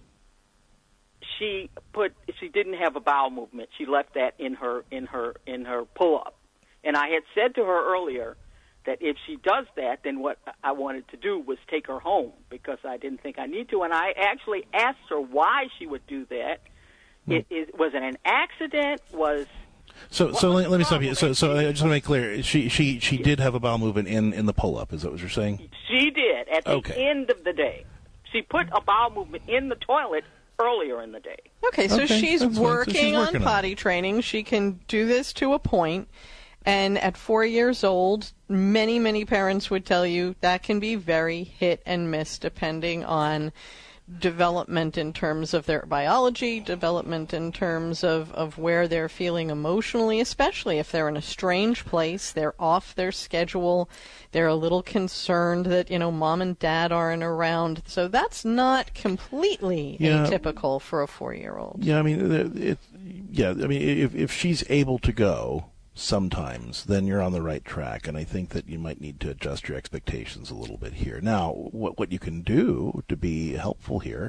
she put she didn't have a bowel movement. She left that in her in her in her pull-up. And I had said to her earlier that if she does that, then what I wanted to do was take her home because I didn't think I need to. And I actually asked her why she would do that. It, it was it an accident? Was So, so let, let me stop you. So, so I just want to make clear, she she she did have a bowel movement in, in the pull-up. Is that what you're saying? She did at the Okay. end of the day. She put a bowel movement in the toilet earlier in the day. Okay, so Okay, she's that's fine. So working, she's working on on potty training. She can do this to a point. And at four years old, many, many parents would tell you that can be very hit and miss depending on development in terms of their biology, development in terms of, of where they're feeling emotionally, especially if they're in a strange place, they're off their schedule, they're a little concerned that, you know, mom and dad aren't around. So that's not completely Yeah. atypical for a four-year-old. Yeah, I mean, it, it, yeah, I mean, if if she's able to go sometimes, then you're on the right track, and I think that you might need to adjust your expectations a little bit here. Now, what what you can do to be helpful here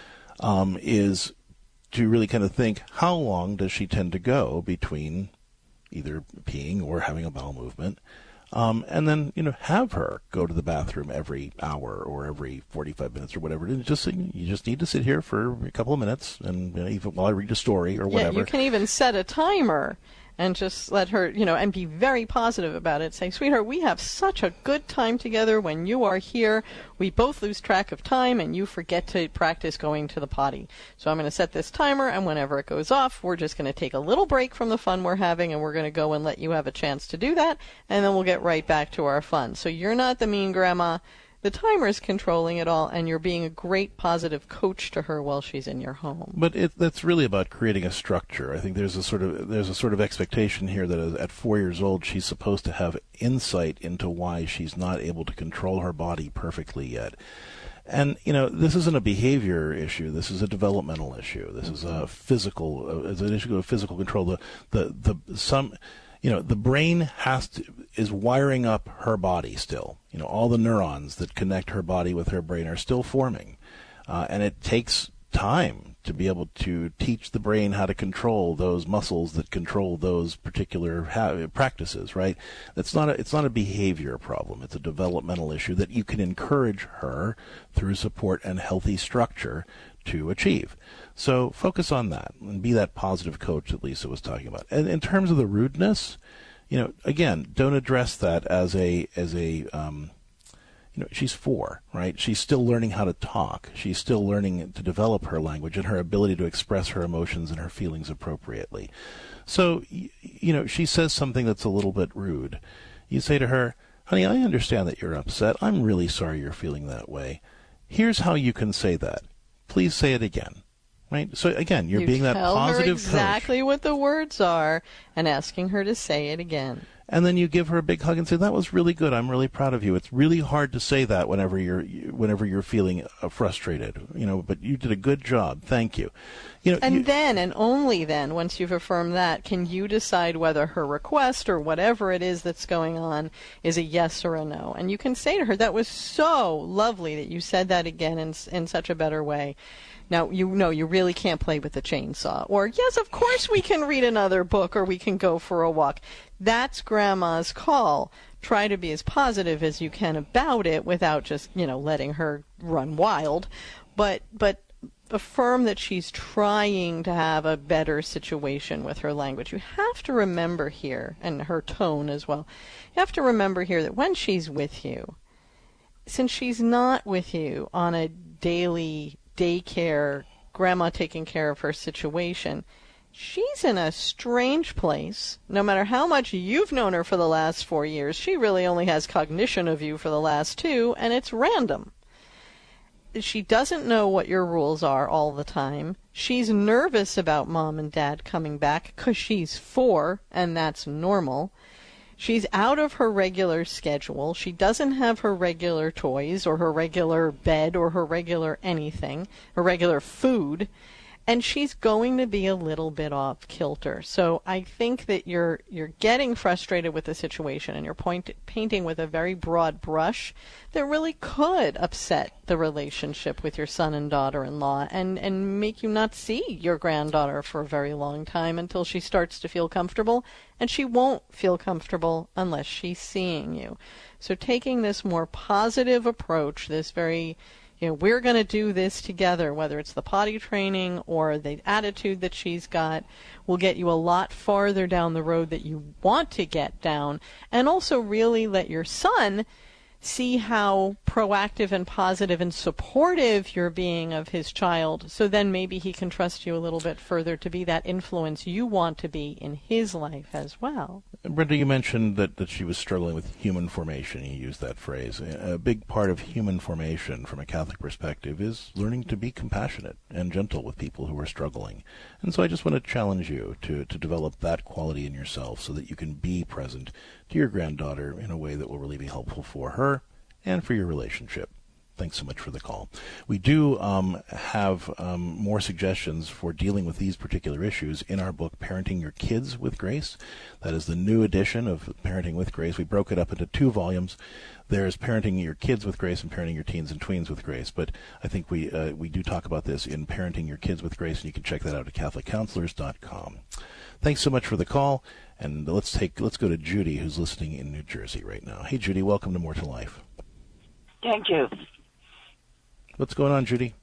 um, is to really kind of think, how long does she tend to go between either peeing or having a bowel movement? Um, and then, you know, have her go to the bathroom every hour or every forty-five minutes or whatever. And just you just need to sit here for a couple of minutes, and you know, even while I read a story or whatever. Yeah, you can even set a timer and just let her, you know, and be very positive about it. Say, sweetheart, we have such a good time together when you are here. We both lose track of time, and you forget to practice going to the potty. So I'm going to set this timer, and whenever it goes off, we're just going to take a little break from the fun we're having, and we're going to go and let you have a chance to do that, and then we'll get right back to our fun. So you're not the mean grandma. The timer's controlling it all, and you're being a great positive coach to her while she's in your home. But it, that's really about creating a structure. I think there's a sort of there's a sort of expectation here that at four years old she's supposed to have insight into why she's not able to control her body perfectly yet. And you know, this isn't a behavior issue. This is a developmental issue. This is a physical. Uh, it's an issue of physical control. The the the some. You know, the brain has to, is wiring up her body still. You know, all the neurons that connect her body with her brain are still forming. Uh, and it takes time to be able to teach the brain how to control those muscles that control those particular ha- practices, right? That's not a, it's not a behavior problem. It's a developmental issue that you can encourage her through support and healthy structure to achieve. So focus on that and be that positive coach that Lisa was talking about. And in terms of the rudeness, you know, again, don't address that as a as a um, you know, she's four, right? She's still learning how to talk. She's still learning to develop her language and her ability to express her emotions and her feelings appropriately. So, you know, she says something that's a little bit rude. You say to her, honey, I understand that you're upset. I'm really sorry you're feeling that way. Here's how you can say that. Please say it again. Right? So, again, you're you being that tell positive her exactly coach. what the words are and asking her to say it again. And then you give her a big hug and say, that was really good. I'm really proud of you. It's really hard to say that whenever you're whenever you're feeling uh, frustrated, you know, but you did a good job. Thank you. You know, and you, then, and only then, once you've affirmed that, can you decide whether her request or whatever it is that's going on is a yes or a no. And you can say to her, that was so lovely that you said that again in, in such a better way. Now, you know you really can't play with the chainsaw. Or, yes, of course we can read another book or we can go for a walk. That's Grandma's call. Try to be as positive as you can about it without just, you know, letting her run wild. But, but affirm that she's trying to have a better situation with her language. You have to remember here, and her tone as well, you have to remember here that when she's with you, since she's not with you on a daily daycare, grandma taking care of her situation, she's in a strange place. No matter how much you've known her for the last four years, she really only has cognition of you for the last two, and it's random. She doesn't know what your rules are all the time. She's nervous about mom and dad coming back because she's four, and that's normal. She's out of her regular schedule. She doesn't have her regular toys or her regular bed or her regular anything, her regular food. And she's going to be a little bit off kilter. So I think that you're you're getting frustrated with the situation and you're point, painting with a very broad brush that really could upset the relationship with your son and daughter-in-law and, and make you not see your granddaughter for a very long time until she starts to feel comfortable. And she won't feel comfortable unless she's seeing you. So taking this more positive approach, this very... You know, we're going to do this together, whether it's the potty training or the attitude that she's got, will get you a lot farther down the road that you want to get down, and also really let your son see how proactive and positive and supportive you're being of his child, so then maybe he can trust you a little bit further to be that influence you want to be in his life as well. Brenda, you mentioned that, that she was struggling with human formation. You used that phrase. A big part of human formation from a Catholic perspective is learning to be compassionate and gentle with people who are struggling. And so I just want to challenge you to, to develop that quality in yourself so that you can be present to your granddaughter in a way that will really be helpful for her and for your relationship. Thanks so much for the call. We do um, have um, more suggestions for dealing with these particular issues in our book, Parenting Your Kids with Grace. That is the new edition of Parenting with Grace. We broke it up into two volumes. There's Parenting Your Kids with Grace and Parenting Your Teens and Tweens with Grace. But I think we uh, we do talk about this in Parenting Your Kids with Grace, and you can check that out at catholic counselors dot com. Thanks so much for the call, and let's take let's go to Judy, who's listening in New Jersey right now. Hey, Judy, welcome to More to Life. Thank you. What's going on, Judy?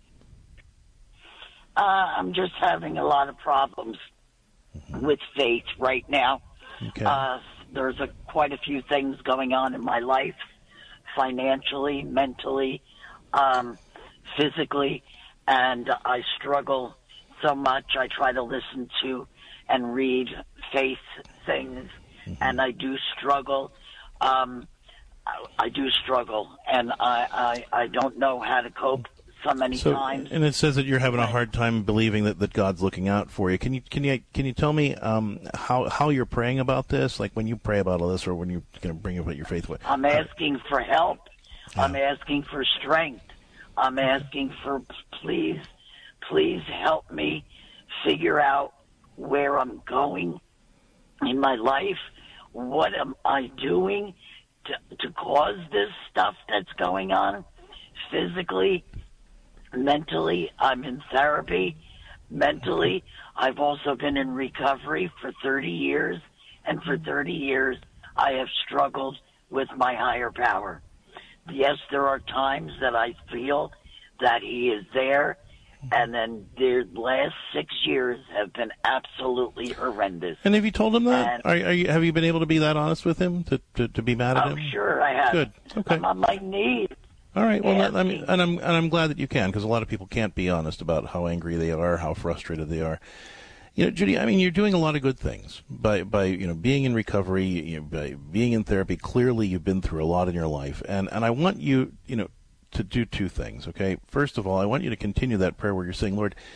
Uh, I'm just having a lot of problems mm-hmm. with faith right now. Okay. Uh, there's a, quite a few things going on in my life, financially, mentally, um, physically, and I struggle so much. I try to listen to and read faith things, mm-hmm. and I do struggle. Um, I do struggle, and I, I, I don't know how to cope so many so, times. And it says that you're having a hard time believing that, that God's looking out for you. Can you can you can you tell me um, how how you're praying about this? Like when you pray about all this, or when you're going to bring about your faith? What? I'm asking for help. Yeah. I'm asking for strength. I'm asking for please, please help me figure out where I'm going in my life. What am I doing To, to cause this stuff that's going on physically, mentally? I'm in therapy. Mentally, I've also been in recovery for thirty years, and for thirty years I have struggled with my higher power. Yes, there are times that I feel that he is there, and then the last six years have been absolutely horrendous. And have you told him that? And, are, are you, have you been able to be that honest with him, to, to, to be mad at oh, him? I'm sure I have. Good. Okay. I'm on my knees. All right. Well, that, I mean, and I'm and I'm glad that you can, because a lot of people can't be honest about how angry they are, how frustrated they are. You know, Judy, I mean, you're doing a lot of good things by by you know being in recovery, you know, by being in therapy. Clearly, you've been through a lot in your life, and and I want you, you know, to do two things. Okay. First of all, I want you to continue that prayer where you're saying, Lord,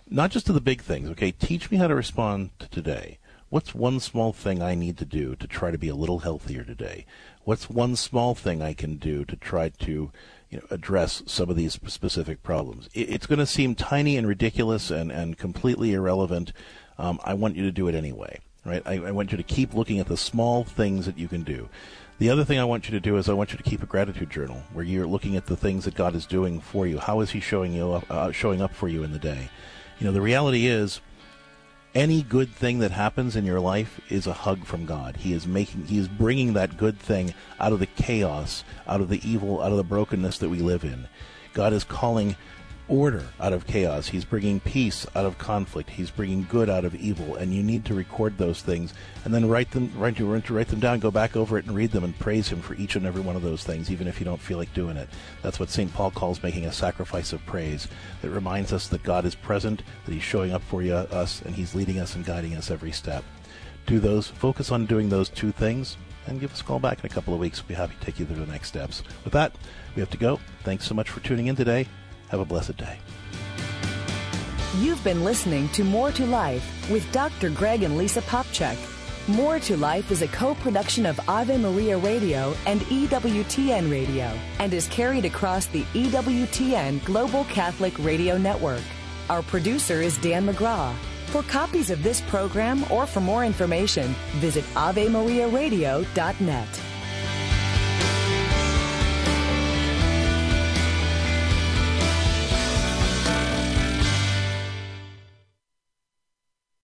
not just to the big things, okay? Teach me how to respond to today. What's one small thing I need to do to try to be a little healthier today? What's one small thing I can do to try to, you know, address some of these specific problems? It's going to seem tiny and ridiculous and, and completely irrelevant. Um, I want you to do it anyway, right? I, I want you to keep looking at the small things that you can do. The other thing I want you to do is I want you to keep a gratitude journal where you're looking at the things that God is doing for you. How is he showing you up, uh, showing up for you in the day? You know, the reality is, any good thing that happens in your life is a hug from God. He is making, he is bringing that good thing out of the chaos, out of the evil, out of the brokenness that we live in. God is calling order out of chaos. He's bringing peace out of conflict. He's bringing good out of evil. And you need to record those things and then write them, write, write them down, go back over it and read them and praise him for each and every one of those things, even if you don't feel like doing it. That's what Saint Paul calls making a sacrifice of praise. That reminds us that God is present, that he's showing up for you, us, and he's leading us and guiding us every step. Do those, focus on doing those two things, and give us a call back in a couple of weeks. We'll be happy to take you through the next steps. With that, we have to go. Thanks so much for tuning in today. Have a blessed day. You've been listening to More to Life with Doctor Greg and Lisa Popchak. More to Life is a co-production of Ave Maria Radio and E W T N Radio and is carried across the E W T N Global Catholic Radio Network. Our producer is Dan McGraw. For copies of this program or for more information, visit ave maria radio dot net.